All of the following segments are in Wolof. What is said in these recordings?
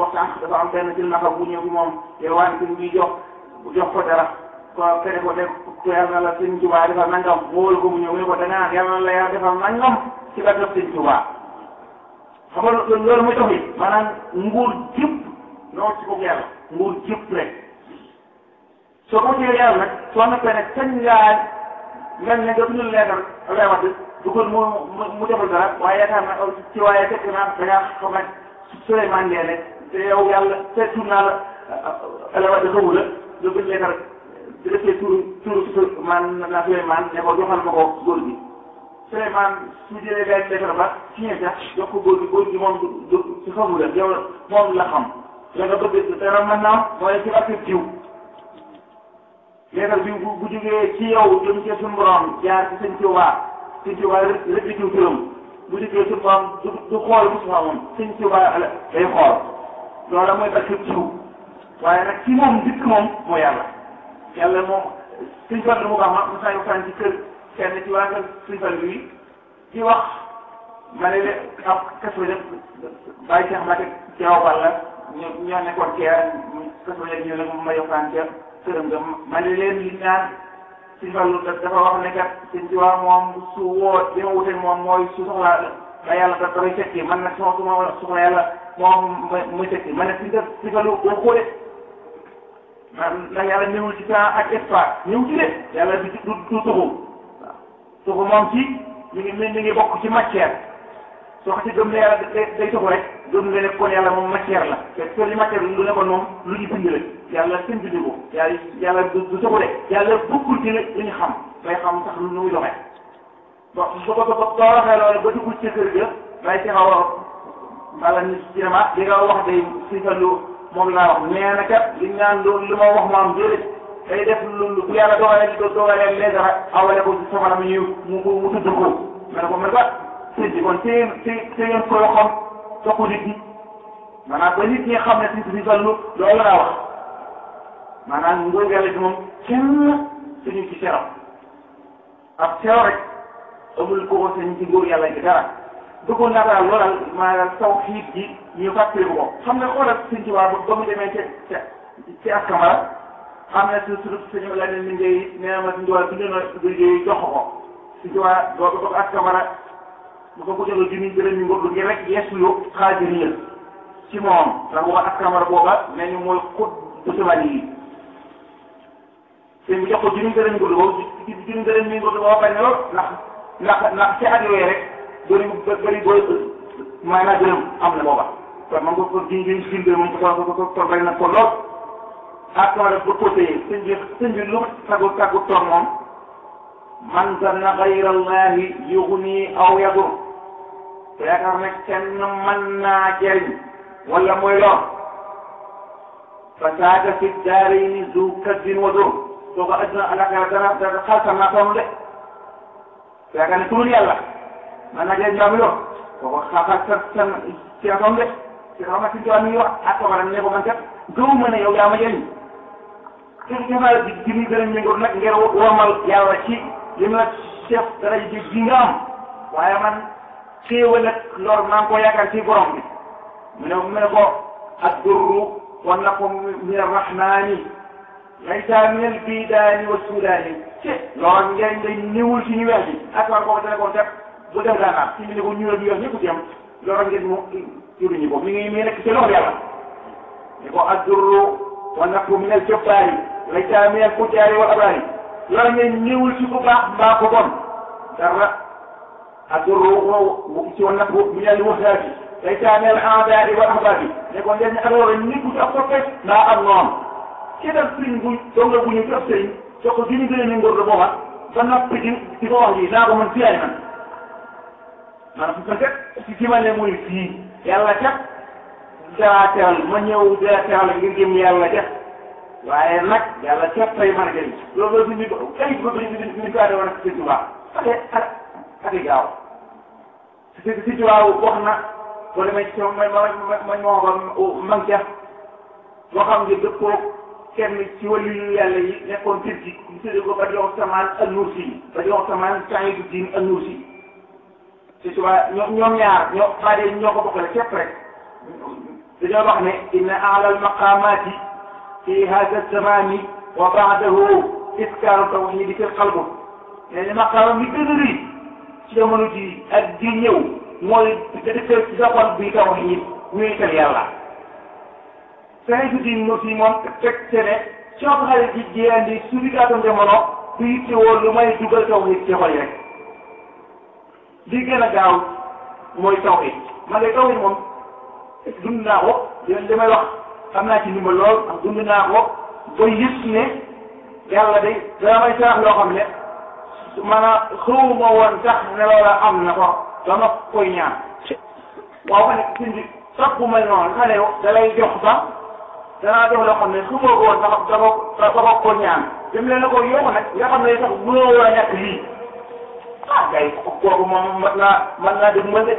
ko sànq dafa am benn jël naka bu ñëw bi moom yelwaan bi muy jox ko dara ko fere ko de ko yàlla la Sëñ Tuubaa defal nangam wóolu ko mu ñëw mu ne ko da nga naan yàlla la yàlla defal nangam ci la def Sëñ Tuubaa xam nga loolu muy tax it maanaam nguur jëpp noonu ci bopp yàlla nguur jëpp rek soo ko téye yàlla nag soo nekkee nag sañ ngaa mel ne nga bindul leetar lay wax du ko mu defal dara waaye yaakaar na ci waaye fekk naa da ngaa xam ne Souleymane Ndeye rek te yow yàlla seetlu naa la Aliou Wade xamu la nga bind leetar di defee turu man na Souleymane ne ko joxal ma ko góor gi Souleymane su jëlee benn leetar ba signé sax jox ko góor gi moom du ci xamu la yow moom la xam la nga bëgg dara mën naa mooy ci affaire jiw leetar bi bu jógee ci yow jëm ci suñu borom jaar ci Sëñ Tuubaa rek jiw turam bu jógee suñu borom du xool Moustapha moom Sëñ Tuubaa day xool loolu mooy affaire jiw waaye nag ci moom dikk moom moo yàlla moom Sëñ Fallu mu baax ma saa yu fan ci kër kenn ci waa kër Sëñ Fallu yi di wax ma ne de ab kaso def bàyyi Cheikh Mbacke ci aw balla ñoo nekkoon kee kaso def ñu ne ma yokkaan ca këram nga ma ne leen li ñaan Sëñ Fallu dafa wax ne kat Sëñ Tuubaa moom su woo li ma wuteeg moom mooy su soxlaa ba yàlla da koy fekki man nag su ma soxla yàlla moom muy fekki ma ne Sëñ Fallu boo xoolee ndax yàlla ñëwul ci temps ak espace ñëw ci de yàlla du tuxu waaw tuxu moom ci mi ngi bokk ci matière soo ko ci gëm ne yàlla day tuxu rek gëm nga ne kon yàlla moom matière la te li matière lu ne ko moom lu ñu bind la yàlla seen bind ko yàlla du tuxu de yàlla bokkul ci li ñu xam day xam sax lu muy doxee bon boo waxee loolu ba dugg ci kër ga day ci xaw a mbala ni cinéma li nga wax day Sëñ Fallu moom laa wax nee na kat li ñu naan loolu li ma wax mu am déedéet day def lu bu yàlla dogalee les dara awale ko ci safara mi ñëw mu tudd ko ma ne ko man ba sëñ bi kon téye ko yoo xam topp nit ñi maanaam ba nit ñi xam ne Sëñ Fallu loolu laa wax maanaam nguur yàlla ci moom kenn suñu ci seram ab sero rek amul ko ko sëñ ci nguur yàlla ci dara bëggoon naa daal loolal maanaam tawhiid ji ñu fàttali ko xam nga xoolal Sëñ Tuubaa ba mu demee ci askamara xam ne suñu la ne ni ngay nee ma Sëñ Tuubaa bind na liggéey jox ko Sëñ Tuubaa boobu askamara bu ko joxee junni gërëm ñu ngóorlu ngir rek yeesu yu xaajiriya ci moom ndax booba askamara booba nee ñu mooy xut bu sabani yi te mu jox ko junni gërëm ñu ngóorlu boobu junni gërëm ñu ngóorlu booba bañ na lool ndax ci at yooyu rek bëri booy maanaam gërëm am na booba kon man ko jiw bi moom ko bari na ko lool ak ma def ba côté sëñ bi lu tàggu toog moom man zanna gayra allahi yughni aw yadur te yaakaar ne kenn mën naa jëriñ wala mooy lor fasaada fi daarayni zu kaddin wa dur soo ko adduna alaxira dana xalsam naa toonu de te yaakaar ne turul yàlla man naa jëriñ mbaa mu yor soo ko xaaxal ci na toonu de te xam nga Sëñ Tuubaa mi ngi wax ak ko ne ko man kat gëw ma ne yow yaa ma jëriñ te xamal ji muy gën a méngóo nag ngir wormal yàlla ci li mu la chef dara ji nga am waaye man xéewal ak lor maa ngi ko yaakaar ci borom bi mu ne ko ad-durru wa naqu min ar-rahmani laysa min al-bidaani wa sudaani loolu ngeen ngay ñëwul ci ñu weex bi ak war boobu dana ko def bu def daanaka ci ñu ne ko ñuul ak ñu weex ñëpp ci am loolu ngeen mu turuñu ko mi nekk ci loxo yàlla ne ko ad-durru wa naqu min al-jabbaari laysa min al-fujjaari wal abraari loolu ngeen ñëwul ci ku baax mbaa ko bon dara ad-durru ci wa naqu min al-muhdaati laysa min al-a'daai wal ahbaabi ne ko ngeen ak loolu nit ku ci ab soppe mbaa am noonu ci def sëriñ bu donga bu ñu ci ab sëriñ soo ko gën a gën a ngóor la booba ba noppi di ko wax ji naa ko mën fii ay man maanaam su fekkee ci ma ne mooy fii yàlla kat daa teral ma ñëw daa teral ngir jëm yàlla def waaye nag yàlla kat tey mën a jëriñ loolu suñu ay ko ñu ko adé woon ak Sëñ Tuubaa ate gaaw Sëñ Tuubaa wax na boo demee ci ma mang ca boo xam nga dëppoo kenn ci wàllu yu yàlla yi nekkoon Turki ñu tuddee ko Badiou Samaan an-Nursi Badiou Samaan Saïduddin an-Nursi Sëñ Tuubaa ñoom ñaar ñoo ko bokkale képp rek dañoo wax ne inna a'la al-maqamati fi hada az-zamani wa ba'dahu iskaaru tawhid fi al-qalb nee na maqaama mi gën a rëy ci jamono ji ak di ñëw mooy dëgg ci sa xol bi tawhid wéetal yàlla. Sayyidu Nursi moom teg te ne coono xale ji jéem su di gàttal jamono du yittewoo lu may dugal tawhid ci xol yi rek li gën a gaaw mooy tawhid man de tawhid moom dund naa ko li may wax xam naa ci ndimbal lool ndax dund naa ko ba yëg ne yàlla day dana may sarax loo xam ne maanaam xawma woon sax ne loola am na ko dama koy ñaan waaw ma ne suñ bi sax bu mel noonu xale da lay jox ba danaa jox loo xam ne xamoo ko woon dama ko ñaan dem leen la ko yokk nag nga xam ne sax mënoo war a ñàkk lii gay kooku moom mën naa dégg mën de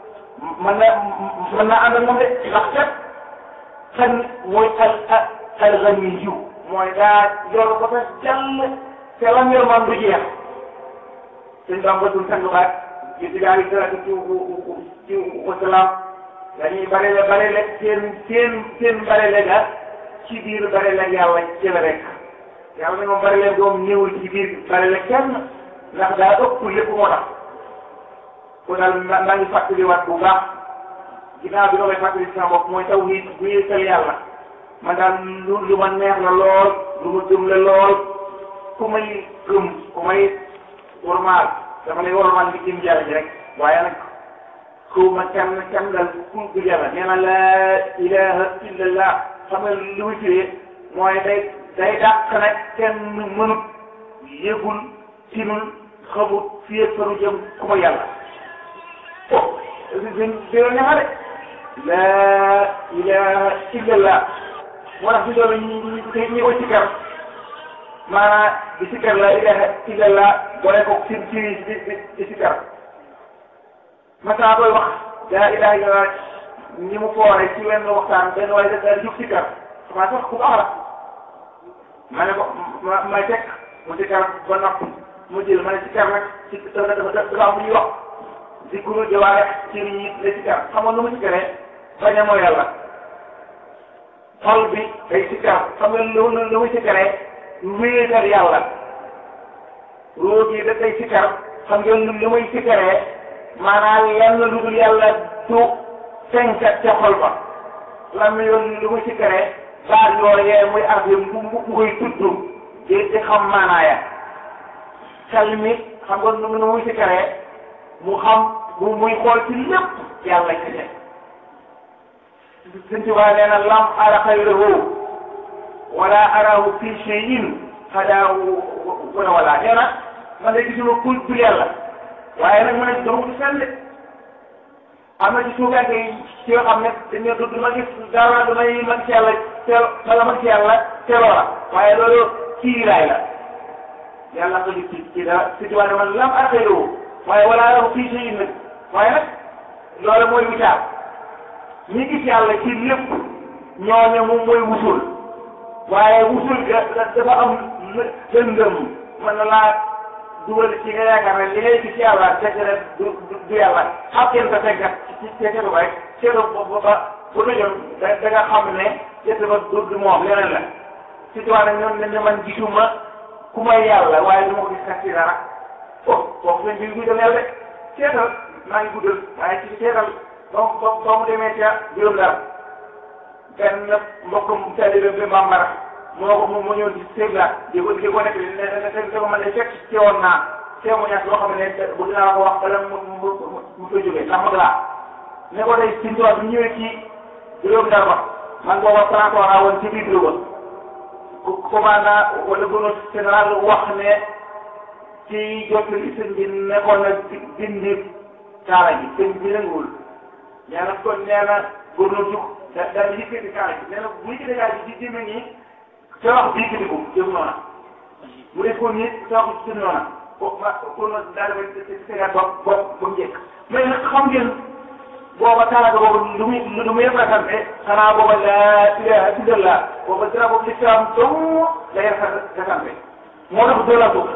mën naa ànd ak moom de ndax kat xan mooy al ganiyu mooy daa yor ba fa jàll te lam yor man du jeex suñ bam batul sang baat yi si daal di salatu ci wasalaam dañuy barele seen barele ga ci biir barele yàlla ci la rek yàlla ne moom barele doom ñëwul ci biir barele kenn ndax daa ëpp lépp moo tax kon daal maa ngi fàttaliwaat bu baax ginnaaw bi nga koy fàttali sama bopp mooy tawhid bu yéetal yàlla man daal lu ma neex la lool lu ma gëm la lool ku may gëm ku may wormaal dama lay wormaal bi jëm jàll ji rek waaye nag xaw ma kenn dal ku dul yàlla nee na laa ilaha illallah xam nga li muy firee mooy day dàq nag kenn mënut yëgul tinul xamut fii ak faru jëm ku ma yàlla dina neexa de laa ilaha illallah moo tax si doolu ñi ko sikkar maanaam di sikkar laa ilaha illallah boole ko ci di sikkar masaa koy wax laa ilaha illallah ñi mu foore ci wenn waxtaan benn waaye daal jóg sikkar maa sax ku baax la ma ne ko may teg mu sikkar ba noppi mu jël ma ne sikkar nag ci dafa am lu ñuy wax zikru jawaare ci nit ñi la sikkar xam nga nu mu sikkaree bañ a mooy yàlla xol bi day sikkar xam nga lu muy sikkaree wéetal yàlla róog yi da day sikkar xam nga lu muy sikkaree maanaam lenn lu dul yàlla du fenkat ca xol ba lam yoon lu muy sikkaree baat yooyee muy arf yi mu koy tudd di xam maanaaya xel mi xam nga nu muy sikkaree mu xam bu muy xool ci lépp yàlla kese Sëñ Tuubaa nee na lam ara xayrahu wala arahu fi shay'in xadaahu wala nee na man de gisuma ku dul yàlla waaye nag ma ne dama ko sell am na ci suugaante yi ci yoo xam ne dañoo du ma gis dara damay mën ci yàlla wala mën ci yàlla teeloola waaye loolu kiiraay la yàlla ko ci dara Sëñ Tuubaa ne man lam ara xayrahu waaye wala arahu fi shay'in nag waaye nag loolu mooy wutaar ñi gis yàlla ci lépp ñooñu moom mooy wusul waaye wusul ga dafa am lëndëm mën na laa dugal ci nga yaakaar ne li ngay gis yàlla fekk rek du yàlla xam kenn sa fekkat ci seetu ba rek seetu ba bu dojoon da nga xam ne seetu ba du moom leneen la surtout nag ñoom ne man gisuma ku may yàlla waaye du ma ko gis kat ci dara kooku seen biir guddal yàlla de seetal maa ngi guddal waaye ci seetal ba mu demee ca juróom daal benn mbokkum taalibe bi Bambara moo ñëw ci sëñ la di ko nekk ne man de fekk ci woon naa témoignage boo xam ne bu dinaa ko wax bala mu fa jógee ndax mag laa ne ko tey Sëñ Tuubaa bi ñëwee ci juróom daal ba man booba transport woon ci biir bureau ba commandant wala gouverneur général wax ne ci jottali sëñ bi nekkoon na dindi kaala gi sëñ bi nanguwul nee na kon nee na gouverneur jug daal di yëkkati kaala gi nee na bu yëkkati kaala gi di jëme nii te wax bi yëkkati ko jëm noona mu def ko nii te wax ci noona kon daal di tegaat ba mu njëkk mais nag xam ngeen booba kaala ga boobu lu muy représenté xanaa booba laa ilaha illallah booba dara boobu l'islam dong lay représenté moo tax doolaa ko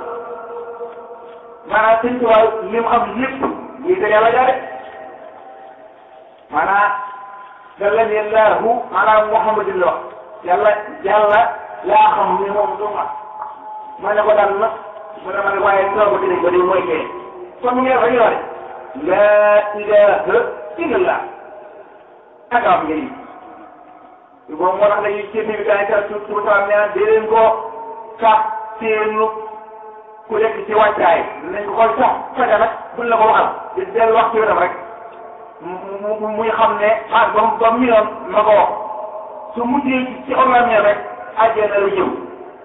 maanaam Sëñ Tuubaa li mu am lépp lii te yàlla jaare maanaam dallani allahu maanaam Muhammadin la wax yàlla laa xam ni moom du ma ne ko daan na ma ne waaye soo ko dinañ ko di mooy kee kon mu ngi wax yore laa ilaha illallah ak am njëriñ boobu moo tax dañuy ci bi gars yi kat su taw nee di leen ko sax seenu ku nekk ci wàccaay dinañ ko xool sax faja nag buñ la ko waxal di dellu wax ci wetam rek muy xam ne ah ba mu ñëwoon ma ko wax su mujjee ci orlamien rek àjjana la ñëw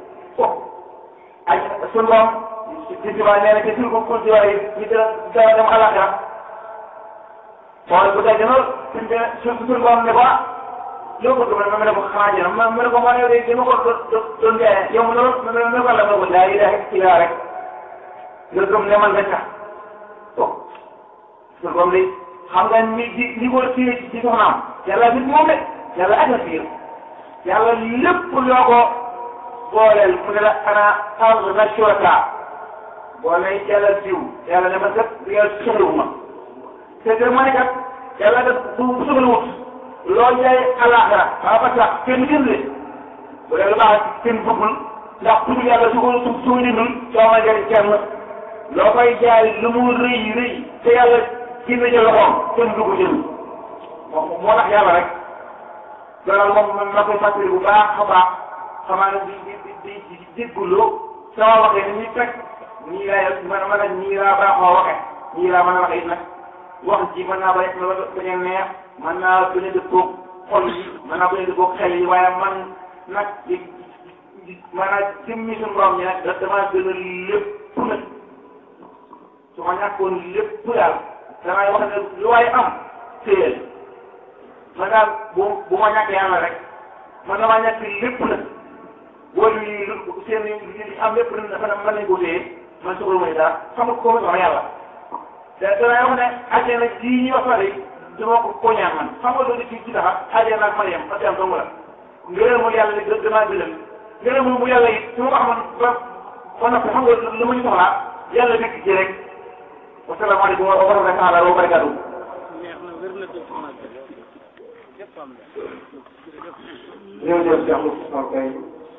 aj suñu borom ci tubaab nee na ci suñu ko yi ñu dara dem àllaxira xool bu dee dina suñu borom ne ko ah loo ko dugal ma ne ko xaajana ma ne ko maa yow de dama ko doon jaayee yow ma ne ko la ma ko laa ilaha illa rek nga gëm ne man nga tax suñu borom de xam nga ni ko ci soxnaam yàlla nit moom de yàlla ak na fiir yàlla lépp loo ko booleel mu ne la ana arge na shuraka boo ne yàlla diw yàlla ne ma kat yàlla soxlawu ma te ma ne kat yàlla def du soxlawut loolu jaay alaxira ba tax kenn jënd bu dee lu baax kenn bëggul ndax pour yàlla su ko dindul soo ma jëriñ kenn loo koy jaay lu mu rëy rëy te yàlla génn ca loxoom kenn du ko jënd moo tax yàlla rek loolu moom ma koy fàttali bu baax a baax xamaa ne di dégguloo sama waxee ni ñuy fekk nii laa nii laa baaxoo waxe nii laa mën a waxe it nag wax ji mën naa bañ a neex mën naa bañ a dëppoog xol yi mën naa bañ a dëppoog xel yi waaye man nag maanaam jëmmi suñu borom ñi nag damaa gën a lépp nag su ma ñàkkoon lépp daal damay wax ne lu waaye am téyel man daal bu ma ñàkk yàlla rek man damaa ñàkk lépp nag wóolu yi seen li am lépp dafa mën nañ ko téye man soxla may dara xam nga ko soxla yàlla danay wax ne àjjana ji ñuy wax rek dama ko ñaan man xam nga loolu ci taxa àjjana ak Mariam parce que am dong la ngërëmul yàlla li damaa gënal ngërëmul mu yàlla it su ma ko xamoon ba noppi xam nga lu ma ñu soxlaa yàlla nekk ci rek wasalaamaaleykum wa rahmatulah wa barakatuh jërëjëf Cheikh Moustapha Kay